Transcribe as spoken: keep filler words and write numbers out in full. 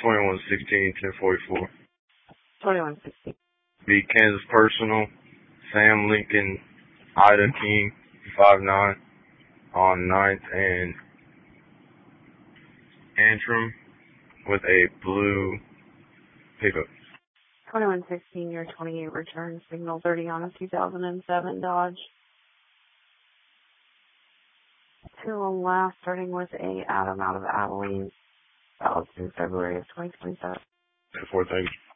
twenty-one sixteen ten forty-four. twenty-one sixteen. Be Kansas Personal, Sam Lincoln, Ida King, five nine, on ninth and Antrim with a blue pickup. twenty-one sixteen, your twenty-eight return, signal thirty on a two thousand seven Dodge. Two on last, starting with a Adam out of Abilene. That was in February of twenty twenty-seven. ten four, thank you.